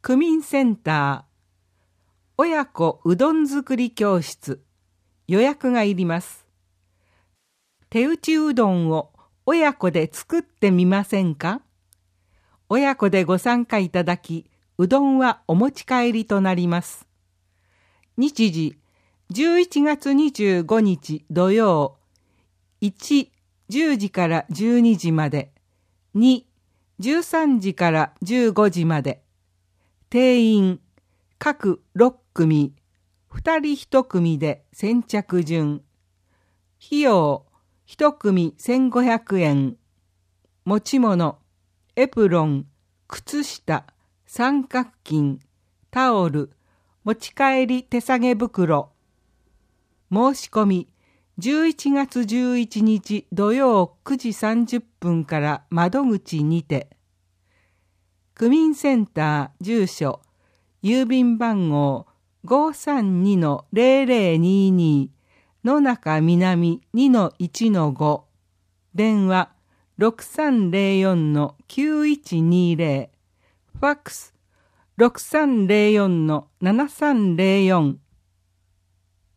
区民センター親子うどん作り教室、予約がいります。手打ちうどんを親子で作ってみませんか？親子でご参加いただき、うどんはお持ち帰りとなります。日時、11月25日土曜、1、10時から12時まで、2、13時から15時まで。定員、各6組、2人1組で先着順。費用、1組1500円。持ち物、エプロン、靴下、三角巾、タオル、持ち帰り手提げ袋。申し込み、11月11日土曜9時30分から窓口にて。区民センター住所、郵便番号 532-0022 野中南 2-1-5 電話 6304-9120 ファックス 6304-7304